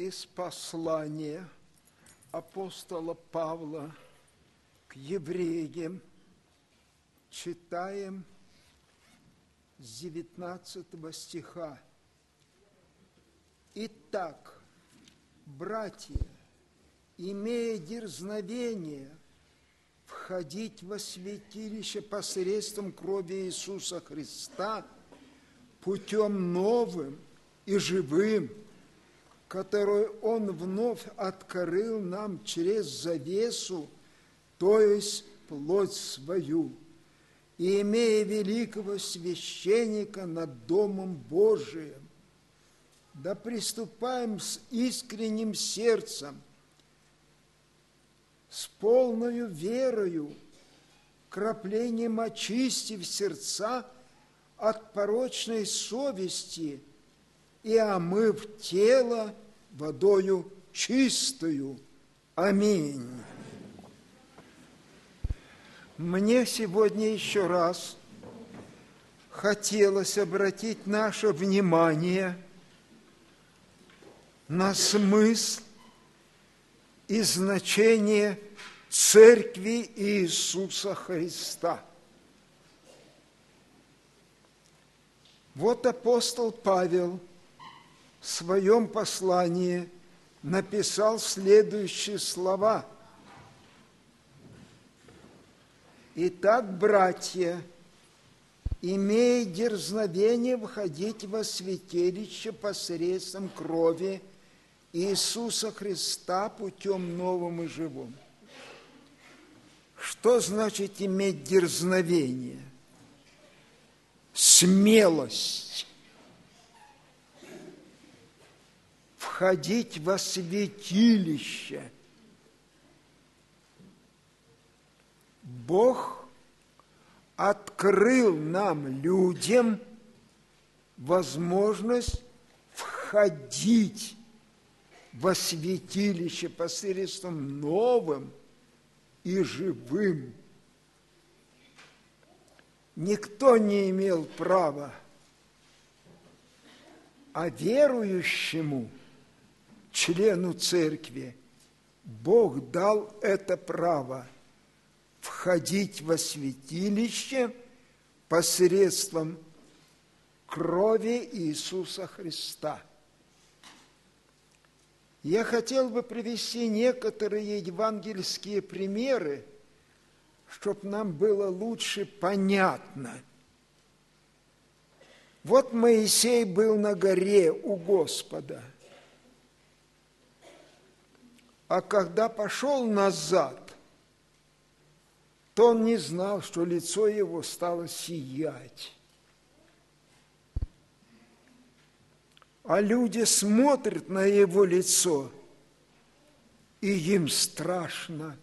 из послания апостола Павла к евреям. Читаем с 19 стиха. «Итак, братья, имея дерзновение входить во святилище посредством крови Иисуса Христа, путем новым и живым, который Он вновь открыл нам через завесу, то есть плоть свою, и имея великого священника над Домом Божиим, да приступаем с искренним сердцем, с полною верою, краплением очистив сердца от порочной совести и омыв тело водою чистою. Аминь». Мне сегодня еще раз хотелось обратить наше внимание на смысл и значение Церкви Иисуса Христа. Вот апостол Павел в своем послании написал следующие слова. «Итак, братья, имея дерзновение входить во святилище посредством крови Иисуса Христа путем новым и живым». Что значит иметь дерзновение? Смелость. Входить во святилище. Бог открыл нам, людям, возможность входить во святилище посредством новым и живым. Никто не имел права, а верующему, члену церкви, Бог дал это право входить во святилище посредством крови Иисуса Христа. Я хотел бы привести некоторые евангельские примеры, чтобы нам было лучше понятно. Вот Моисей был на горе у Господа, а когда пошел назад, то он не знал, что лицо его стало сиять. А люди смотрят на его лицо, и им страшно.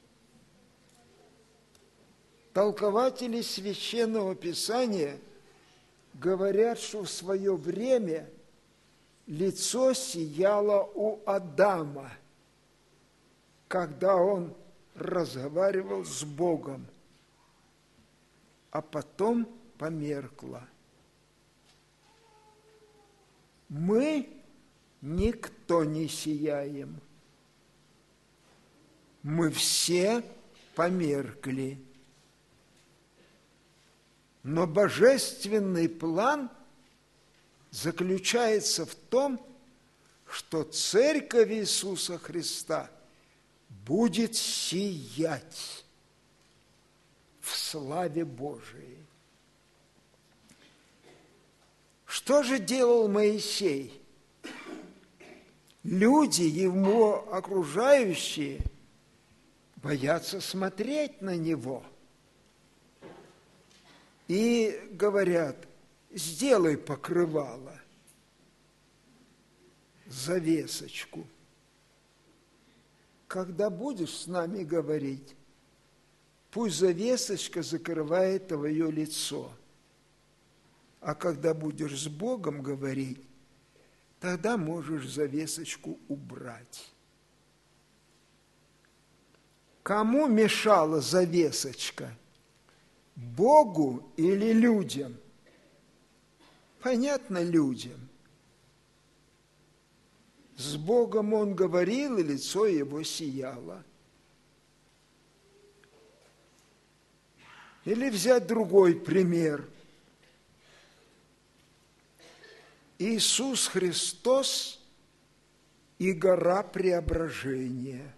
Толкователи Священного Писания говорят, что в свое время лицо сияло у Адама, когда он разговаривал с Богом, а потом померкло. Мы никто не сияем. Мы все померкли. Но божественный план заключается в том, что Церковь Иисуса Христа будет сиять в славе Божией. Что же делал Моисей? Люди, его окружающие, боятся смотреть на него. И говорят: сделай покрывало, завесочку. Когда будешь с нами говорить, пусть завесочка закрывает твое лицо. А когда будешь с Богом говорить, тогда можешь завесочку убрать. Кому мешала завесочка? Богу или людям? Понятно, людям. С Богом он говорил, и лицо его сияло. Или взять другой пример. Иисус Христос и гора преображения.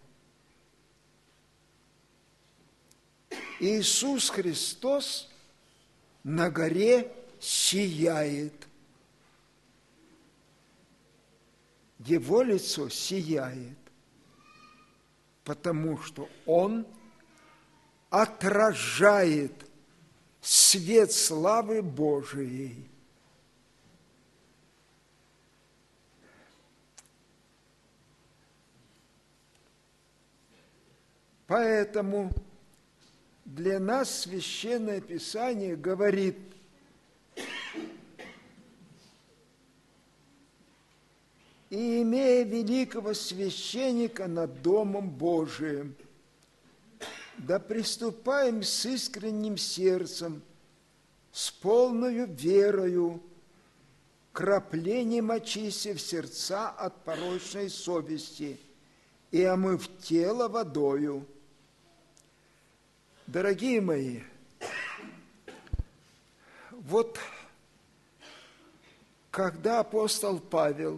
Иисус Христос на горе сияет. Его лицо сияет, потому что Он отражает свет славы Божией. Поэтому для нас Священное Писание говорит: «И имея великого священника над Домом Божиим, да приступаем с искренним сердцем, с полною верою, краплением очистив сердца от порочной совести и омыв тело водою». Дорогие мои, вот когда апостол Павел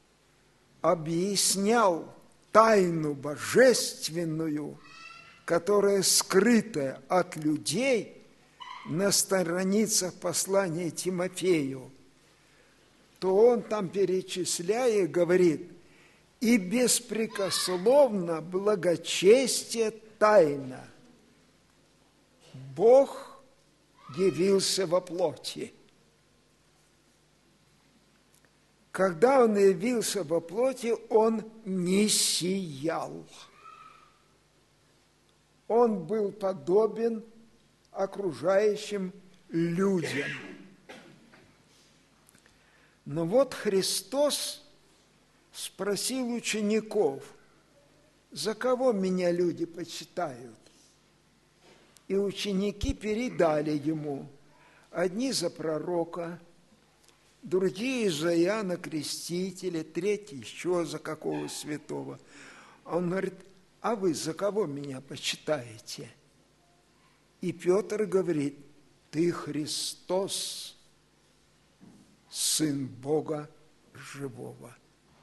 объяснял тайну божественную, которая скрытая от людей на страницах послания Тимофею, то он там, перечисляя, говорит: «И беспрекословно благочестие тайна. Бог явился во плоти». Когда Он явился во плоти, Он не сиял. Он был подобен окружающим людям. Но вот Христос спросил учеников: «За кого меня люди почитают?» И ученики передали Ему: одни за пророка, другие за Иоанна Крестителя, третий еще за какого святого. Он говорит: «А вы за кого меня почитаете?» И Петр говорит: «Ты Христос, Сын Бога живого».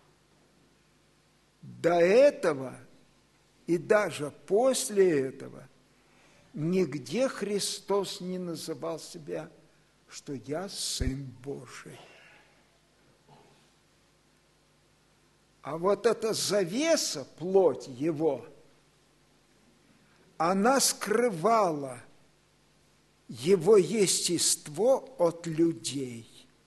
До этого и даже после этого нигде Христос не называл себя, что «я Сын Божий». А вот эта завеса, плоть Его, она скрывала Его естество от людей.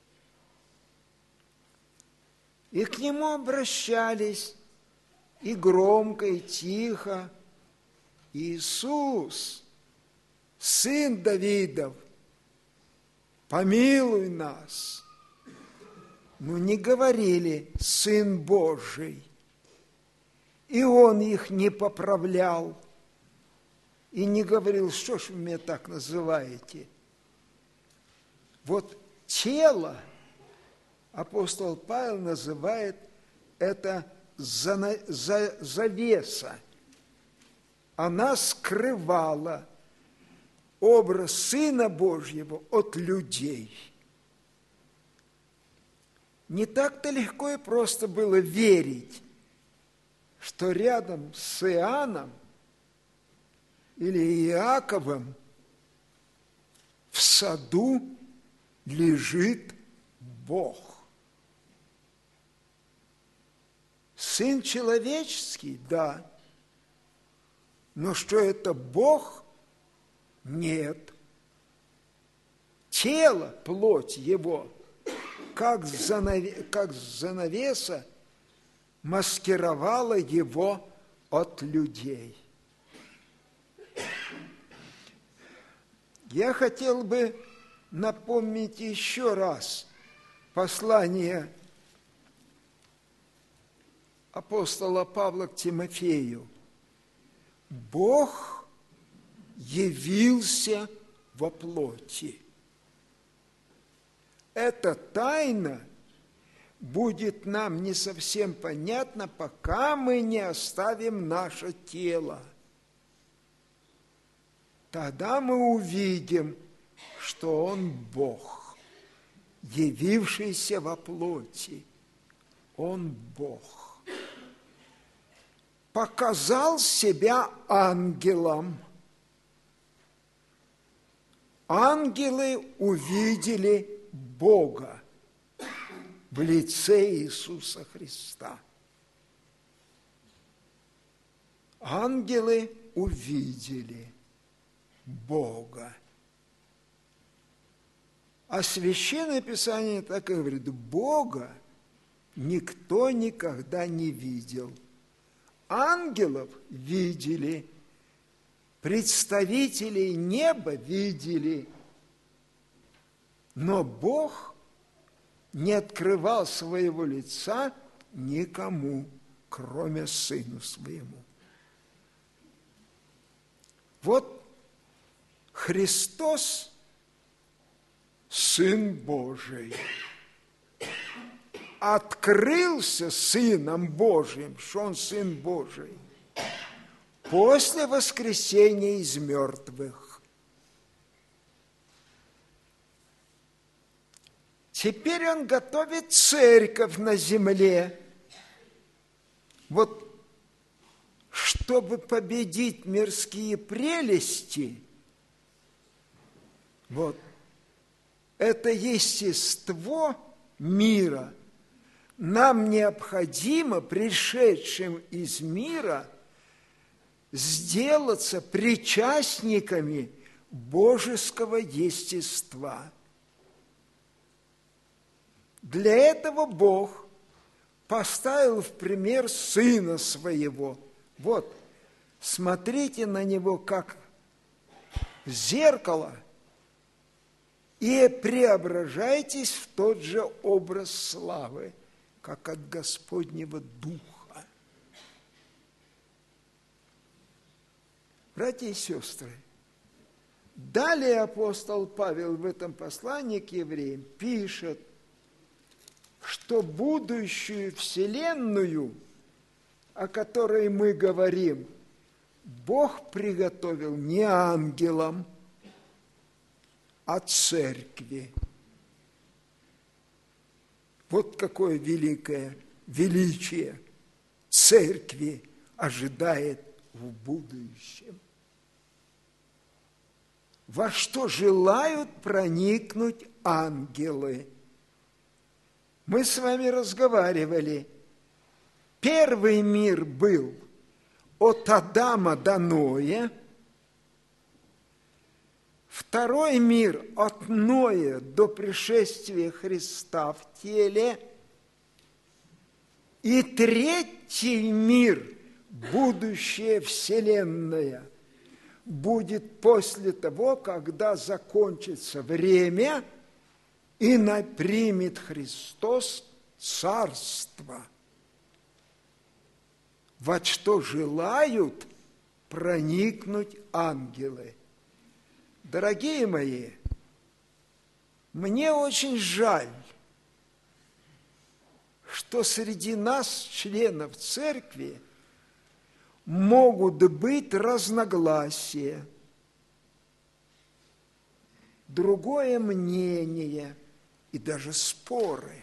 И к Нему обращались и громко, и тихо: «Иисус, Сын Давидов, помилуй нас». Но не говорили «Сын Божий». И Он их не поправлял и не говорил: «Что ж вы меня так называете?» Вот тело апостол Павел называет это завеса. Она скрывала образ Сына Божьего от людей. Не так-то легко и просто было верить, что рядом с Иоанном или Иаковом в саду лежит Бог. Сын человеческий, да, но что это Бог? Нет. Тело, плоть Его, как занавеса, маскировала Его от людей. Я хотел бы напомнить еще раз послание апостола Павла к Тимофею. Бог явился во плоти. Эта тайна будет нам не совсем понятно, пока мы не оставим наше тело. Тогда мы увидим, что Он Бог, явившийся во плоти. Он Бог. Показал себя ангелам. Ангелы увидели Бога в лице Иисуса Христа. Ангелы увидели Бога. А Священное Писание так и говорит: Бога никто никогда не видел. Ангелов видели, представителей неба видели, но Бог не открывал своего лица никому, кроме Сыну Своему. Вот Христос, Сын Божий, открылся Сыном Божиим, что Он Сын Божий, после воскресения из мертвых. Теперь Он готовит церковь на земле. Вот, чтобы победить мирские прелести, вот, это естество мира, нам необходимо, пришедшим из мира, сделаться причастниками божеского естества. Для этого Бог поставил в пример Сына Своего. Вот, смотрите на Него как в зеркало и преображайтесь в тот же образ славы, как от Господнего Духа. Братья и сестры, далее апостол Павел в этом послании к евреям пишет, что будущую вселенную, о которой мы говорим, Бог приготовил не ангелам, а церкви. Вот какое великое величие церкви ожидает в будущем. Во что желают проникнуть ангелы? Мы с вами разговаривали. Первый мир был от Адама до Ноя, второй мир от Ноя до пришествия Христа в теле, и третий мир, будущая вселенная, будет после того, когда закончится время, и примет Христос царство. Во что желают проникнуть ангелы. Дорогие мои, мне очень жаль, что среди нас, членов церкви, могут быть разногласия, другое мнение и даже споры.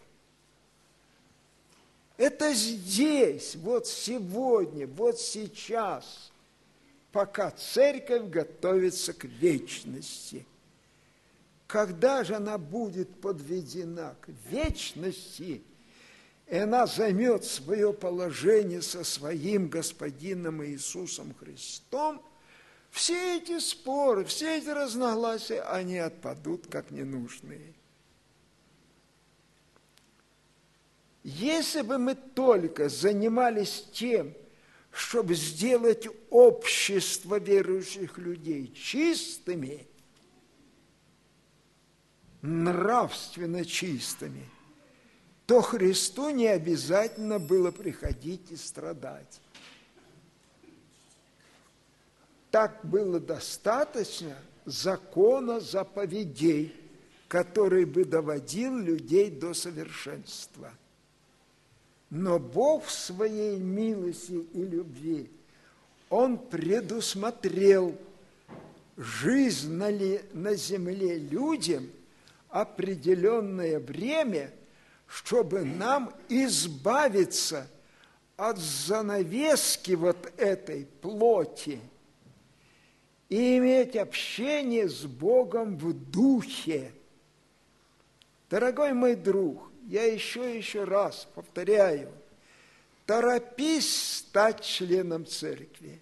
Это здесь, вот сегодня, вот сейчас, пока церковь готовится к вечности. Когда же она будет подведена к вечности, и она займет свое положение со своим Господином Иисусом Христом, все эти споры, все эти разногласия, они отпадут как ненужные. Если бы мы только занимались тем, чтобы сделать общество верующих людей чистыми, нравственно чистыми, то Христу не обязательно было приходить и страдать. Так было достаточно закона заповедей, который бы доводил людей до совершенства. Но Бог в своей милости и любви, Он предусмотрел жизнь на земле людям определенное время, чтобы нам избавиться от занавески вот этой плоти и иметь общение с Богом в духе. Дорогой мой друг, я еще раз повторяю, торопись стать членом церкви,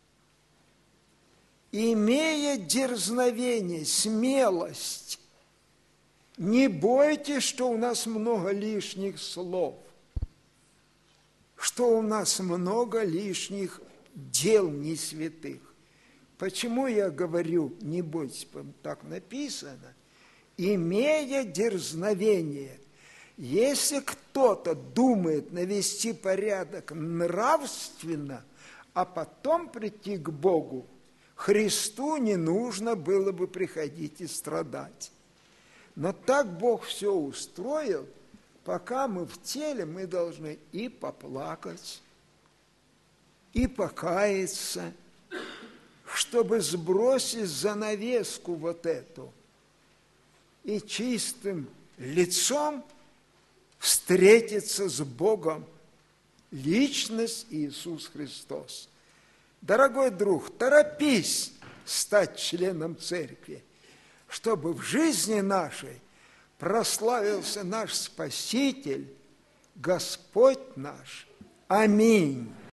имея дерзновение, смелость. Не бойтесь, что у нас много лишних слов, что у нас много лишних дел несвятых. Почему я говорю, не бойтесь, так написано, имея дерзновение. Если кто-то думает навести порядок нравственно, а потом прийти к Богу, Христу не нужно было бы приходить и страдать. Но так Бог все устроил, пока мы в теле, мы должны и поплакать, и покаяться, чтобы сбросить занавеску вот эту и чистым лицом встретиться с Богом, личность Иисус Христос. Дорогой друг, торопись стать членом церкви, чтобы в жизни нашей прославился наш Спаситель, Господь наш. Аминь.